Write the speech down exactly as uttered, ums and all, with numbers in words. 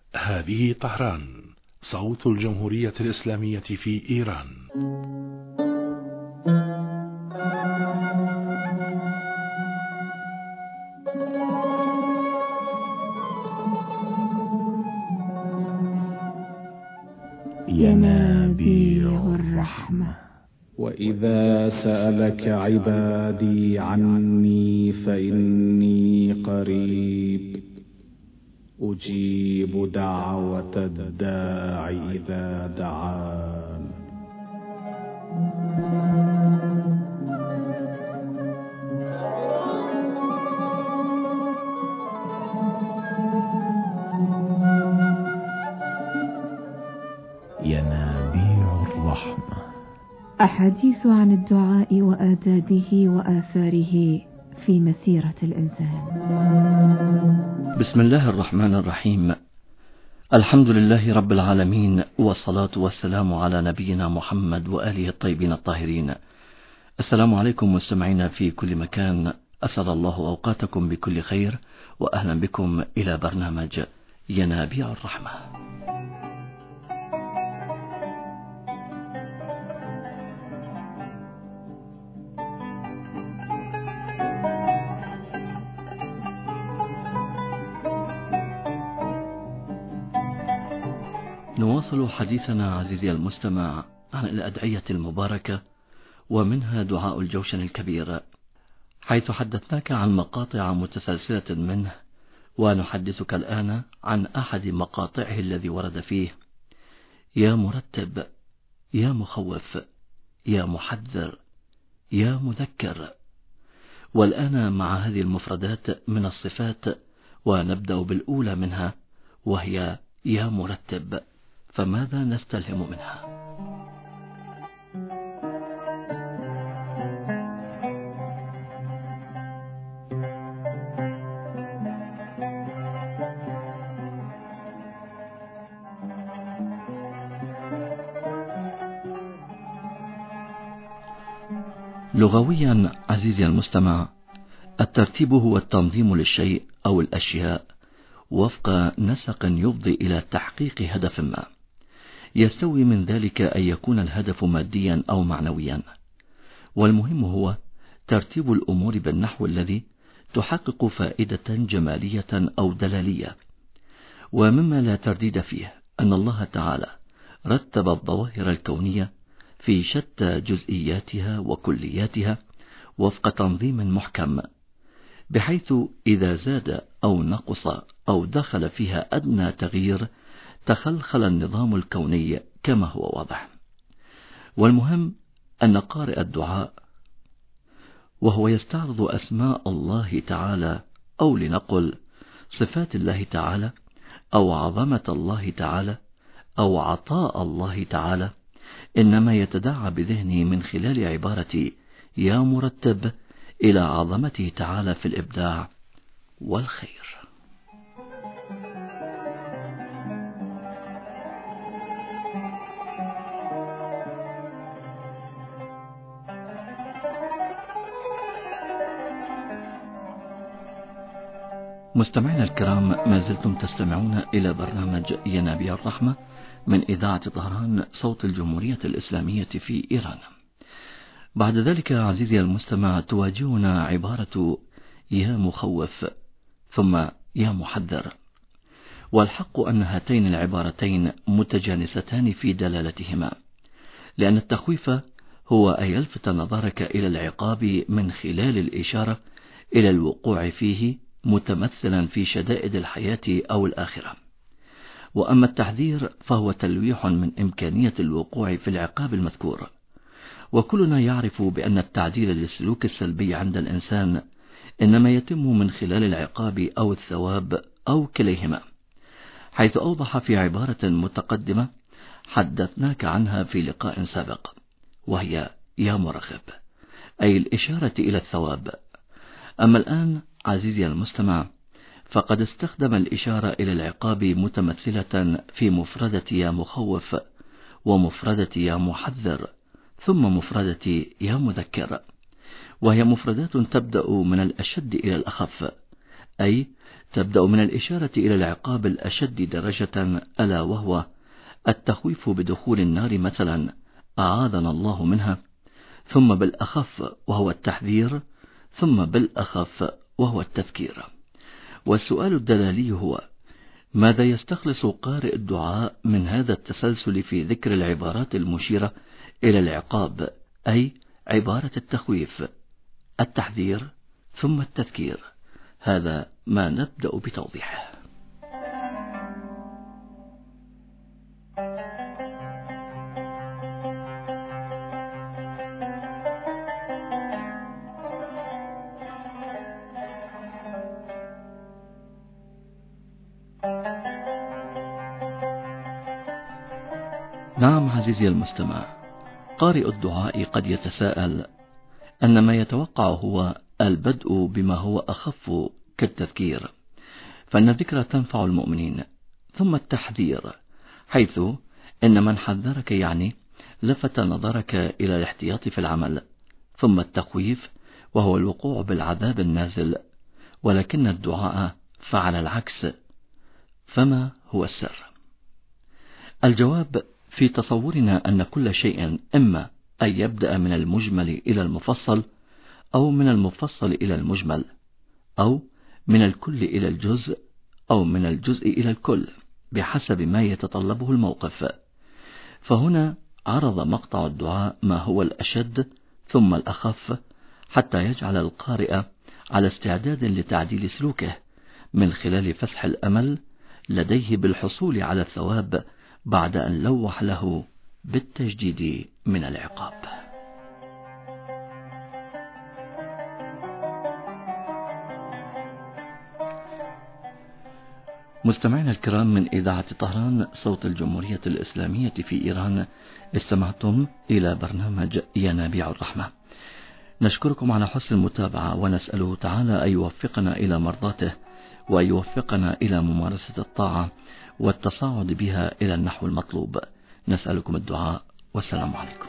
هذه طهران، صوت الجمهورية الإسلامية في إيران. ينابيع الرحمة. وإذا سألك عبادي عني فإني قريب أجيب دعوة الداع إذا دعان. ينابيع الرحمة. أحاديث عن الدعاء وآدابه وآثاره في مسيرة الإنسان. بسم الله الرحمن الرحيم. الحمد لله رب العالمين، والصلاة والسلام على نبينا محمد وآله الطيبين الطاهرين. السلام عليكم مستمعينا في كل مكان، أسعد الله أوقاتكم بكل خير، وأهلا بكم إلى برنامج ينابيع الرحمة. نواصل حديثنا عزيزي المستمع عن الأدعية المباركة، ومنها دعاء الجوشن الكبير، حيث حدثناك عن مقاطع متسلسلة منه، ونحدثك الآن عن أحد مقاطعه الذي ورد فيه: يا مرتب، يا مخوف، يا محذر، يا مذكر. والآن مع هذه المفردات من الصفات، ونبدأ بالأولى منها وهي يا مرتب. فماذا نستلهم منها؟ لغويا عزيزي المستمع، الترتيب هو التنظيم للشيء أو الأشياء وفق نسق يفضي إلى تحقيق هدف ما. يستوي من ذلك أن يكون الهدف ماديا أو معنويا، والمهم هو ترتيب الأمور بالنحو الذي تحقق فائدة جمالية أو دلالية. ومما لا ترديد فيه أن الله تعالى رتب الظواهر الكونية في شتى جزئياتها وكلياتها وفق تنظيم محكم، بحيث إذا زاد أو نقص أو دخل فيها أدنى تغيير تخلخل النظام الكوني كما هو واضح. والمهم أن قارئ الدعاء وهو يستعرض أسماء الله تعالى، أو لنقل صفات الله تعالى، أو عظمة الله تعالى، أو عطاء الله تعالى، إنما يتداعى بذهنه من خلال عبارة يا مرتب إلى عظمته تعالى في الإبداع والخير. مستمعينا الكرام، ما زلتم تستمعون إلى برنامج ينابيع الرحمة من إذاعة طهران، صوت الجمهورية الإسلامية في إيران. بعد ذلك عزيزي المستمع، تواجهنا عبارة يا مخوف ثم يا محذر. والحق أن هاتين العبارتين متجانستان في دلالتهما، لأن التخويف هو أن يلفت نظرك إلى العقاب من خلال الإشارة إلى الوقوع فيه متمثلا في شدائد الحياة أو الآخرة. وأما التحذير فهو تلويح من إمكانية الوقوع في العقاب المذكور. وكلنا يعرف بأن التعديل للسلوك السلبي عند الإنسان إنما يتم من خلال العقاب أو الثواب أو كليهما، حيث أوضح في عبارة متقدمة حدثناك عنها في لقاء سابق، وهي يا مرغب، أي الإشارة إلى الثواب. أما الآن عزيزي المستمع، فقد استخدم الإشارة إلى العقاب متمثلة في مفردة يا مخوف، ومفردة يا محذر، ثم مفردة يا مذكر، وهي مفردات تبدأ من الأشد إلى الأخف، أي تبدأ من الإشارة إلى العقاب الأشد درجة، ألا وهو التخويف بدخول النار مثلا، أعاذنا الله منها، ثم بالأخف وهو التحذير، ثم بالأخف وهو التذكير. والسؤال الدلالي هو: ماذا يستخلص قارئ الدعاء من هذا التسلسل في ذكر العبارات المشيرة إلى العقاب، أي عبارة التخويف، التحذير، ثم التذكير؟ هذا ما نبدأ بتوضيحه. نعم عزيزي المستمع، قارئ الدعاء قد يتساءل أن ما يتوقع هو البدء بما هو أخف كالتذكير، فإن الذكرى تنفع المؤمنين، ثم التحذير، حيث إن من حذرك يعني لفت نظرك إلى الاحتياط في العمل، ثم التخويف وهو الوقوع بالعذاب النازل، ولكن الدعاء فعل العكس. فما هو السر؟ الجواب في تصورنا أن كل شيء إما أن يبدأ من المجمل إلى المفصل، أو من المفصل إلى المجمل، أو من الكل إلى الجزء، أو من الجزء إلى الكل، بحسب ما يتطلبه الموقف. فهنا عرض مقطع الدعاء ما هو الأشد ثم الأخف، حتى يجعل القارئ على استعداد لتعديل سلوكه من خلال فسح الأمل لديه بالحصول على الثواب، بعد أن لوح له بالتجديد من العقاب. مستمعينا الكرام، من إذاعة طهران صوت الجمهورية الإسلامية في إيران، استمعتم إلى برنامج ينابيع الرحمة. نشكركم على حسن المتابعة، ونسأله تعالى أن يوفقنا إلى مرضاته، وأن يوفقنا إلى ممارسة الطاعة والتصاعد بها إلى النحو المطلوب. نسألكم الدعاء، والسلام عليكم.